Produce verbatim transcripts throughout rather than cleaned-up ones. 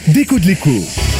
Décode l'éco.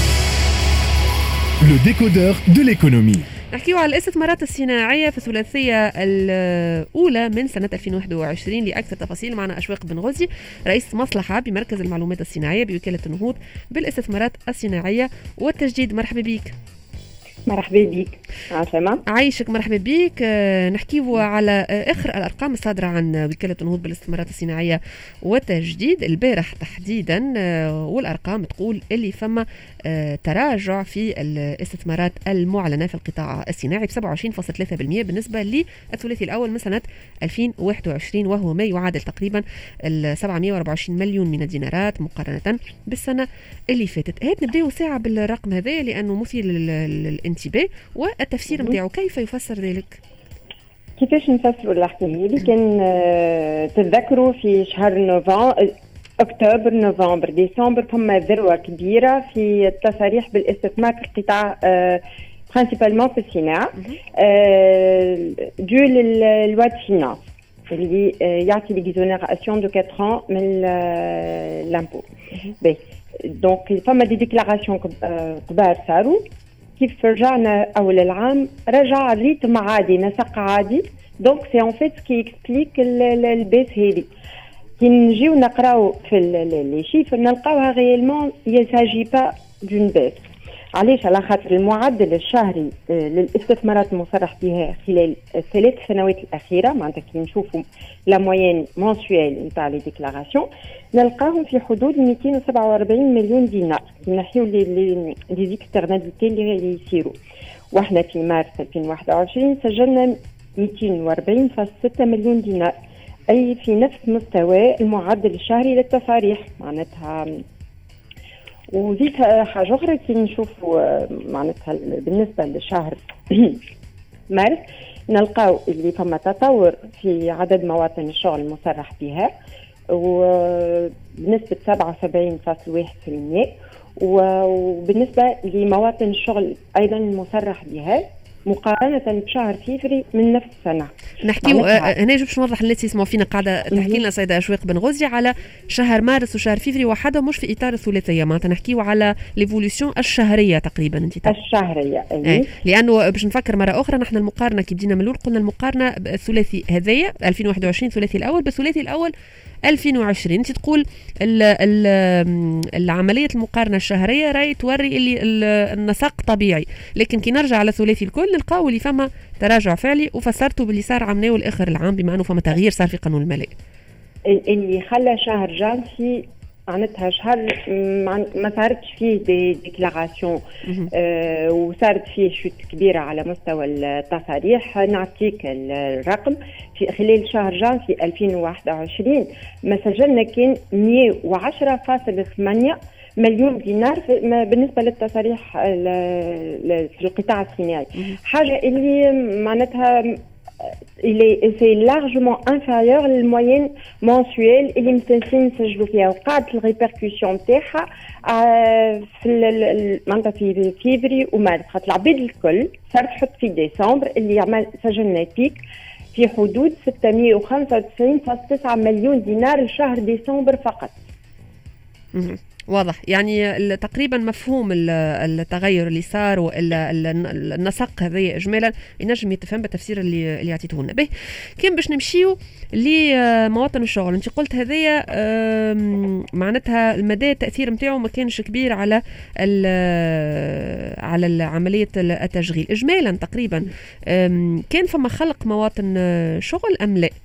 Le décodeur de l'économie. نحكيو على الاستثمارات الصناعية في الثلاثية الأولى من سنة ألفين وواحد وعشرين. لأكثر تفاصيل معنا أشواق بن غزي، رئيس مصلحة بمركز المعلومات الصناعية بوكالة النهوض بالاستثمارات الصناعية والتجديد. مرحبا بك. مرحبا بك. عسلامة. عايشك. مرحبا بك. نحكيو على آخر الأرقام الصادرة عن وكالة النهوض بالاستثمارات الصناعية والتجديد البارح تحديدا، والأرقام تقول اللي فما تراجع في الاستثمارات المعلنة في القطاع الصناعي ب سبعة وعشرين فاصلة ثلاثة بالمئة بالنسبة للثلاثي الأول من سنة ألفين وواحد وعشرين، وهو ما يعادل تقريبا سبعمئة وأربعة وعشرين مليون من الدينارات مقارنة بالسنة اللي فاتت. هات نبدأ ساعة بالرقم هذا لأنه مثير للانتباه، والتفسير نتاعو كيف يفسر ذلك؟ كيفاش نفسروا الحكاية اللي كان تتذكروا في شهر نوفمبر أكتوبر نوفمبر ديسمبر فما ذروة كبيرة في التصاريح بالاستثمار في القطاع برينسيبالمون في الصناعة دو للوا دو فينانس اللي يعطي ليكزونيراسيون دو أربعة من لامبو. باهي دونك فما دي ديكلاراسيون كبار صاروا. كيف رجعنا أول العام رجع الريتم عادي، نسق عادي. دونك سي ان فيت كي اكسبليك البيس هذه. كي نجيو نقراو في لي شيفر نلقاوها غيالمون يساجي با دون بيس. علاش؟ على خاطر المعدل الشهري للاستثمارات المصرح بها خلال الثلاث سنوات الأخيرة، معناتها كي نشوفوا لا موين مونسويل نتاع لي ديكلاراسيون نلقاهم في حدود مئتين وسبعة وأربعين مليون دينار. نحيو لي لي لي زيكسترناليتي اللي يصيروا، واحنا في مارس ألفين وواحد وعشرين سجلنا مئتين وأربعين فاصلة ستة مليون دينار، أي في نفس مستوى المعدل الشهري للتصاريح معناتها. وزيد حاجة أخرى كي نشوفوا معناتها بالنسبة للشهر مارس نلقاو اللي فما تطور في عدد مواطن الشغل المصرح بها وبنسبة سبعة وسبعين فاصلة واحد بالمئة، وبالنسبة لمواطن الشغل أيضا المصرح بها مقارنة بشهر فيفري من نفس السنة. نحكيو هنا باش نوضح الناس يسمعوا فينا قاعدة تحكي لنا سيدة أشواق بن غزي على شهر مارس وشهر فيفري وحده، مش في إطار الثلاثية، معناتها نحكيو على ليفوليوشن الشهرية تقريبا. انت تقول الشهرية أيه. لأنه باش نفكر مرة أخرى نحن المقارنة كي بدينا من الأول قلنا المقارنة بالثلاثي هذايا ألفين وواحد وعشرين الثلاثي الأول بالثلاثي الأول ألفين وعشرين. انت تقول ال ال العملية المقارنة الشهرية راهي توري اللي النسق طبيعي، لكن كي نرجع على الثلاثي الكل نلقاو اللي فما تراجع فعلي، وفسرته باللي صار عمناه الآخر العام بما أنه فما تغيير صار في قانون المالية اللي خلى شهر جانسي معناتها شهر ما صارتش فيه دي ديكلاراسيون آه وصارت فيه شوت كبيرة على مستوى التصاريح. نعطيك الرقم في خلال شهر جانسي ألفين وواحد وعشرين ما سجلنا كان مئة وعشرة فاصلة ثمانية مليون دينار بالنسبة للتصاريح في القطاع الصناعي، حاجة اللي معناتها il c'est largement inférieur للموين mensuel اللي مستنسين نسجلوا فيها، وقاعدة الريبركوسيون تاعها في معناتها في فيفري ومارس. خاطر العباد الكل صارت تحط في ديسمبر اللي عمل سجلنا بيك في حدود ستمئة وخمسة وتسعين فاصلة تسعة مليون دينار لشهر ديسمبر فقط. واضح، يعني تقريبا مفهوم التغير اللي صار والنسق هذا اجمالا ينجم يتفهم بالتفسير اللي اللي عطيته لنا به. كان باش نمشيو لمواطن الشغل، انت قلت هذايا معناتها المدى التاثير نتاعو ما كانش كبير على على عمليه التشغيل اجمالا تقريبا. كان فما خلق مواطن شغل ام لا؟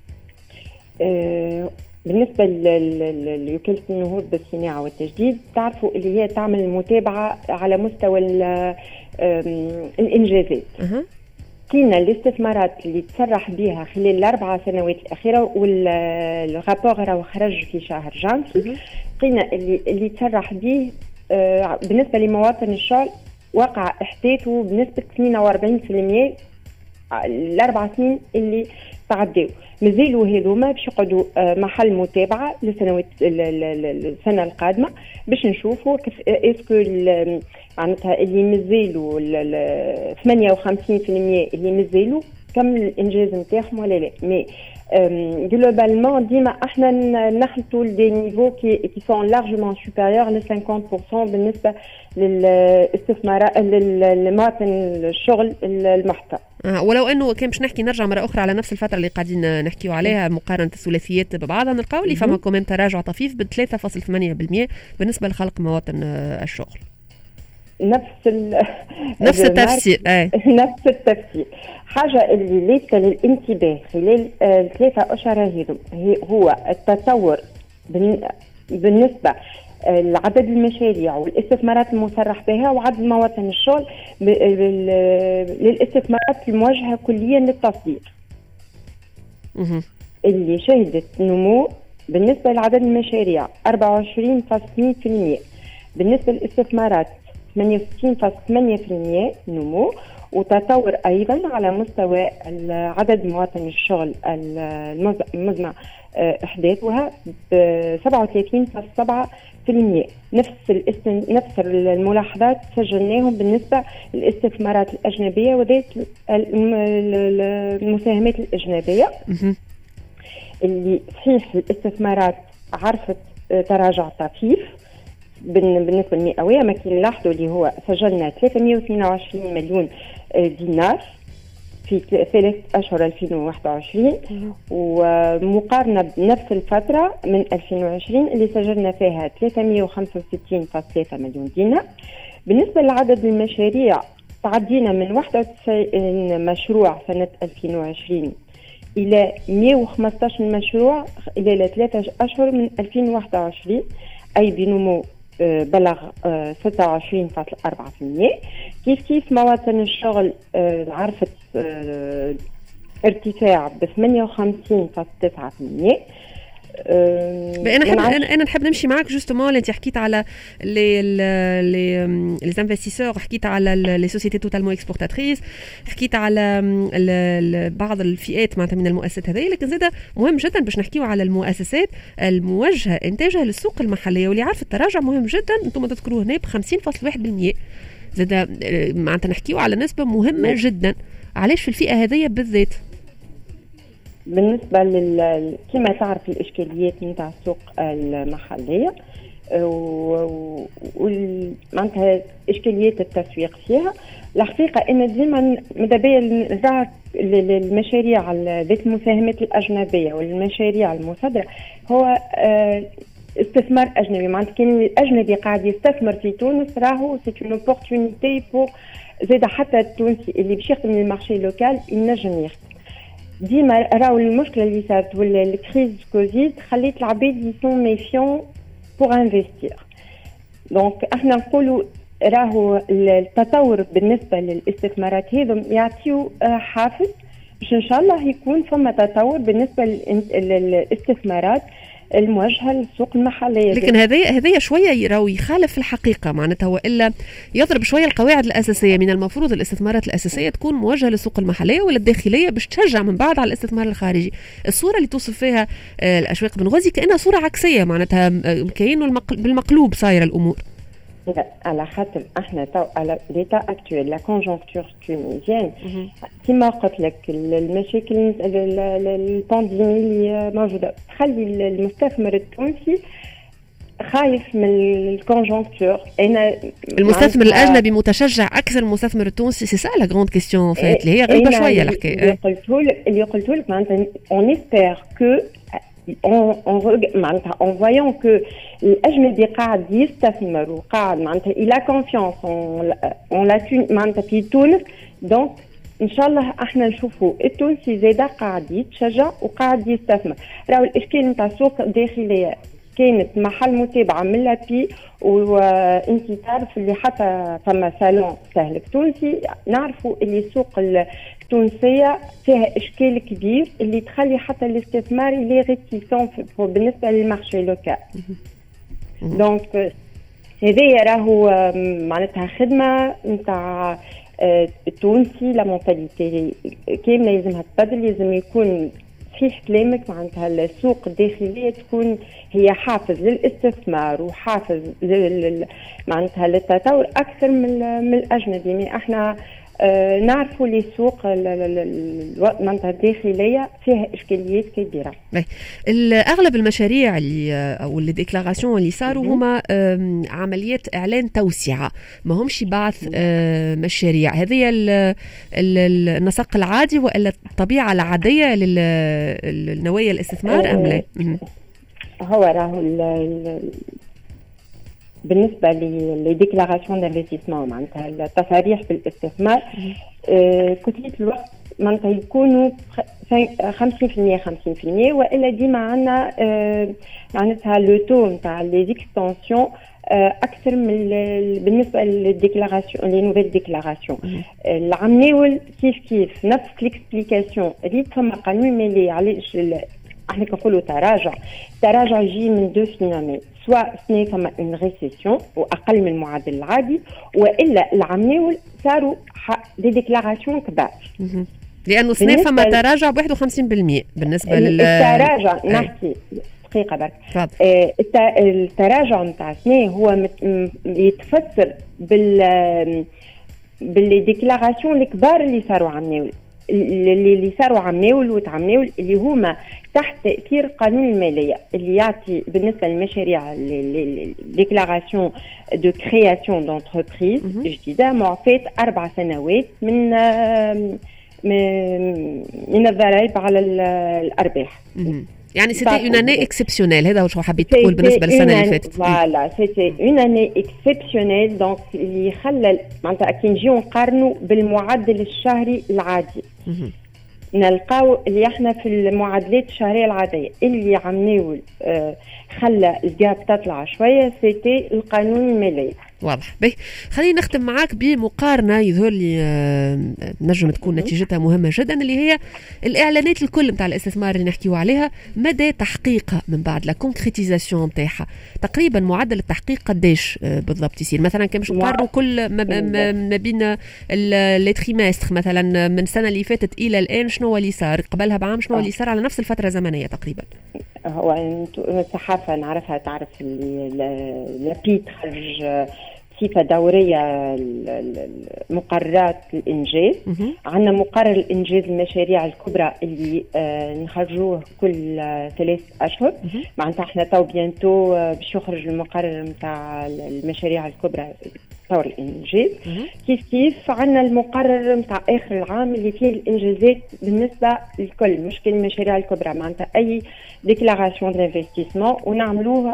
أه بالنسبة لوكالة النهوض بالصناعة والتجديد تعرفوا اللي هي تعمل متابعة على مستوى الإنجازات. كينا الاستثمارات اللي تسرح بها خلال الأربع سنوات الأخيرة والرابور راهو خرج في شهر جانسي. قينا اللي اللي تسرح به بالنسبة لمواطن الشغل وقع إحداثه بنسبة اثنين وأربعين بالمئة الأربع سنين اللي تعدوا. مازالوا هذوما باش يقعدوا محل متابعه للسنوات السنه القادمه باش نشوفوا كيف اسكو معناتها اللي مازالوا ثمانية وخمسين بالمئة اللي مازالوا كم الانجاز نتاعهم ولا لا. مي جلوبالمون ديما احنا نخلطوا لدي نيفو كي كي سون لارجمون سوبيريور ل خمسين بالمئة بالنسبه للاستثمار للمواطن الشغل المحترم. آه ولو انه كان باش نحكي نرجع مره اخرى على نفس الفتره اللي قاعدين نحكيو عليها مقارنه الثلاثيات ببعضها، نلقاو اللي فما كمان تراجع طفيف ب ثلاثة فاصلة ثمانية بالمئة بالنسبه لخلق مواطن الشغل. نفس نفس التفسير اي نفس التفسير. حاجه اللي ليس للانتباه خلال ثلاثه اشهر هذم هو التطور بالنسبه لعدد المشاريع والاستثمارات المصرح بها وعدد مواطن الشغل للاستثمارات الموجهه كليا للتصدير اللي شهدت نمو بالنسبه لعدد المشاريع أربعة وعشرين فاصلة اثنين بالمئة، بالنسبه للاستثمارات ثمانية وستين فاصلة ثمانية بالمئة نمو، وتطور ايضا على مستوى عدد مواطن الشغل المزمع احداثها ب سبعة وثلاثين فاصلة سبعة بالمئة. نفس الاستن... نفس الملاحظات سجلناهم بالنسبه للاستثمارات الاجنبيه وذات المساهمات الاجنبيه اللي صحيح الاستثمارات عرفت تراجع طفيف بالنسبه للمئويه، ما كي نلاحظوا اللي هو سجلنا ثلاثمئة واثنين وعشرين مليون دينار في ثلاث أشهر ألفين وواحد وعشرين، ومقارنة بنفس الفترة من ألفين وعشرين اللي سجلنا فيها ثلاثمئة وخمسة وستين فاصلة ثلاثة مليون دينار. بالنسبة لعدد المشاريع تعدينا من واحد وتسعين مشروع سنة ألفين وعشرين إلى مئة وخمسة عشر مشروع إلى ثلاثة أشهر من ألفين وواحد وعشرين، أي بنمو بلغ ستة وعشرين فاصلة أربعة بالمئة. كيف كيف مواطن الشغل عرفت ارتفاع ب ثمانية وخمسين فاصلة تسعة بالمئة. انا نحب انا انا نحب نمشي معك جوستومون اللي انت حكيت على لي لي لي انفستيسور، حكيت على لي سوسيتي توتالمون اكسبورتاتريس، حكيت على بعض الفئات معناتها من المؤسسات هذه، لكن زاده مهم جدا باش نحكيو على المؤسسات الموجهه انتاجها للسوق المحليه واللي عارف التراجع مهم جدا انتم تذكروه هنا ب خمسين فاصلة واحد بالمئة. زاده معناتها نحكيو على نسبه مهمه جدا. علاش في الفئه هذه بالذات؟ بالنسبه لل كما تعرف الاشكاليات نتاع السوق المحليه ومعناتها اشكاليات التسويق فيها، الحقيقه ان ديما ماذا بيا نرجع للمشاريع ذات المساهمات الاجنبيه والمشاريع المصدره هو استثمار اجنبي. معناتها كان الاجنبي قاعد يستثمر في تونس راهو سي اون اوبورتونيتي بور زاد حتى التونسي اللي باش يخدم المارشي لوكال ينجم يخدم. ديما راهو المشكله اللي صارت ولا الكريز كوفيد خليت العباد يسون ميفيون بور انفستير. دونك احنا نقولوا راهو التطور بالنسبه للاستثمارات هذم يعطيو حافز باش ان شاء الله يكون فما تطور بالنسبه للاستثمارات الموجهه للسوق المحليه. لكن هذه هذه شويه يراو يخالف في الحقيقه معناتها، والا يضرب شويه القواعد الاساسيه. من المفروض الاستثمارات الاساسيه تكون موجهه للسوق المحليه ولا الداخليه باش تشجع من بعد على الاستثمار الخارجي. الصوره اللي توصف فيها الاشواق بن غازي كانها صوره عكسيه، معناتها كاينه بالمقلوب صايره الامور. لا على خاطر احنا تو على ليتا اكتويل لا كونجونكتور تونيزيان كما قلت لك المشاكل البانديمي اللي موجوده تخلي المستثمر التونسي خايف من الكونجونكتور. انا المستثمر الاجنبي متشجع اكثر من المستثمر التونسي. سي سا لا غروند كيستيون فات اللي هي غريبه شويه الحكايه. اللي قلته لك اللي قلته لك معناتها اون اسبير كو on on معناتها en voyant que الأجنبي قاعد يستثمر وقاعد معناتها il a confiance on on la معناتها في تونس، دونك إن شاء الله إحنا نشوفوا التونسي زادا قاعد يتشجع وقاعد يستثمر. راهو الإشكال نتاع السوق الداخلية كانت محل متابعة من لابي، وانت تعرف اللي حتى فما صالون سهلك تونسي نعرفوا اللي السوق التونسية فيها إشكال كبير اللي تخلي حتى الاستثمار اللي ريتيسون بالنسبة للمارشي لوكال. دونك هذه راهو معناتها خدمة نتاع التونسي، لا مونتاليتي كاملة لازمها تبدل. لازم يكون صحيح كلامك معناتها السوق الداخلية تكون هي حافز للاستثمار وحافز لل... معناتها للتطور أكثر من من الأجنبي. يعني احنا آه نعرفوا لي سوق المنطقة الداخلية فيها إشكاليات كبيرة. أغلب المشاريع اللي أو الديكلاراسيون اللي صاروا هما عمليات إعلان توسعة، ما همش بعث مشاريع. هذه النسق العادي وإلا الطبيعة العادية للنوايا الاستثمار أم لا؟ هو راهو بالنسبة لديكلاراسيون دانفستيسمون معناتها التصاريح بالاستثمار كتلة الوقت معناتها يكونوا خمسين في المية خمسين في المية، وإلا ديما عندنا معناتها لو تو نتاع لي زيكستنسيون أكثر من بالنسبة للديكلاراسيون لي نوفيل ديكلاراسيون. العمناول كيف كيف نفس ليكسبليكاسيون ريت فما قانون مالي علاش احنا كنقولوا تراجع. تراجع يجي من دو فينامين، سواء سنة فما اون ريسيسيون واقل من المعدل العادي، والا العمناول صاروا دي ديكلاراسيون كبار. لانه سنة فما تراجع ب واحد وخمسين بالمية بالنسبه لل التراجع. نحكي دقيقه برك. آه التراجع نتاع سنة هو يتفسر بال باللي ديكلاراسيون الكبار اللي صاروا عمناول اللي اللي صاروا عمناول وتعمناول اللي هما تحت تأثير قانون المالية اللي يعطي بالنسبة للمشاريع ديكلاراسيون دو كرياسيون دونتربريز جديدة معفاة أربع سنوات من من الضرائب على الأرباح. يعني سيتي اون اني اكسبسيونيل، هذا واش حبيت تقول بالنسبه للسنه اللي فاتت. فوالا سيتي اون اني اكسبسيونيل، دونك اللي خلى معناتها كي نجيو نقارنوا بالمعدل الشهري العادي نلقاو اللي احنا في المعادلات الشهريه العاديه اللي عمناول آه خلى الجاب تطلع شويه سيتي القانون المالي. واضح. باهي خلينا نختم معاك بمقارنه يظهر لي آه نجم تكون نتيجتها مهمه جدا، اللي هي الاعلانات الكل نتاع الاستثمار اللي نحكيو عليها، مدى تحقيقها من بعد لا كونكريتيزاسيون نتاعها. تقريبا معدل التحقيق قداش آه بالضبط يصير؟ مثلا كان باش نقارنوا كل ما بين لي تريمستر مثلا من السنه اللي فاتت الى الان، شنو اللي صار قبلها بعام، شنو اللي صار على نفس الفتره الزمنيه تقريبا؟ هو الصحافه نعرفها، تعرف اللي لابي تخرج صفة دورية مقررات الإنجاز. عندنا مقرر الإنجاز المشاريع الكبرى اللي آه نخرجوه كل آه ثلاث أشهر. معناتها احنا تو بيانتو آه باش يخرج المقرر متاع المشاريع الكبرى طور الإنجاز. كيف كيف عندنا المقرر متاع آخر العام اللي فيه الإنجازات بالنسبة للكل، مش كل المشاريع الكبرى، معناتها أي ديكلاراسيون دانفستيسمون ونعملوه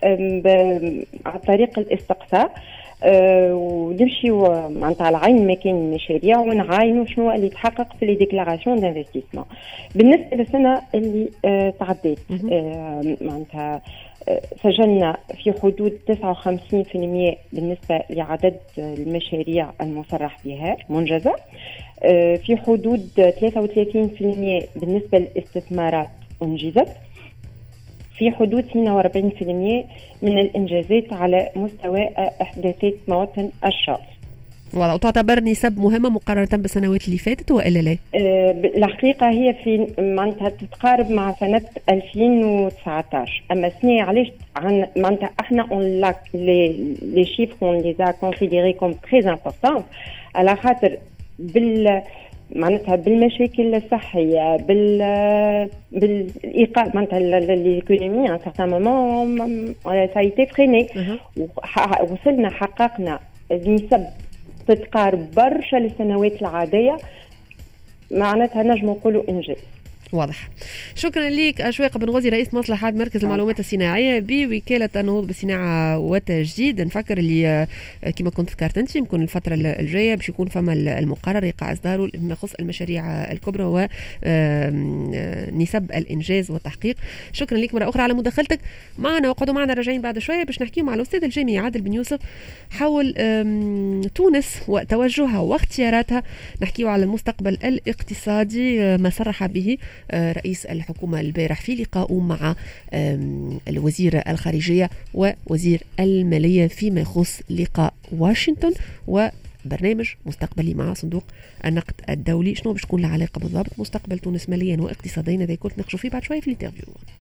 عن طريق الاستقصاء. أه ونمشيو معناتها على عين مكان المشاريع ونعاينوا شنو اللي تحقق في لي ديكلاراسيون دانفستيسمون. بالنسبه للسنه اللي أه تعدت أه معناتها أه سجلنا في حدود تسعة وخمسين بالمية بالنسبه لعدد المشاريع المصرح بها منجزه، أه في حدود ثلاثة وثلاثين بالمية بالنسبه للاستثمارات انجزت، في حدود اثنين وأربعين بالمية من الإنجازات على مستوى إحداثات مواطن الشخص. والله وتعتبر نسب مهمة مقارنة بالسنوات اللي فاتت وإلا لا؟ أه الحقيقة هي في معناتها تتقارب مع سنة ألفين وتسعة عشر، أما سنة علاش عن معناتها احنا اون لاك لي لي شيفر اون لي ا كونسيديري كوم تري امبورطون على خاطر بال معناتها بالمشاكل الصحيه بال بالايقاف معناتها الايكونومي ان سارتان مومون سايتي فريني. وصلنا حققنا نسب تتقارب برشا للسنوات العاديه، معناتها نجم نقولوا انجاز. واضح. شكرا لك أشواق بن غزي، رئيس مصلحة مركز المعلومات الصناعية بوكالة النهوض بالصناعة والتجديد. نفكر اللي كما كنت ذكرت انت يمكن الفترة الجاية باش يكون فما المقرر يقع إصداره ما يخص المشاريع الكبرى ونسب الإنجاز والتحقيق. شكرا لك مرة أخرى على مداخلتك معنا، وقعدوا معنا راجعين بعد شوية باش نحكي مع الأستاذ الجامعي عادل بن يوسف حول تونس وتوجهها واختياراتها. نحكيه على المستقبل الاقتصادي ما صرح به رئيس الحكومة البارح في لقائه مع الوزير الخارجية ووزير المالية فيما يخص لقاء واشنطن وبرنامج مستقبلي مع صندوق النقد الدولي. شنو باش تكون العلاقة بالضبط مستقبل تونس ماليا واقتصاديا؟ هذا كنت نقشوا فيه بعد شوية في الانترفيو.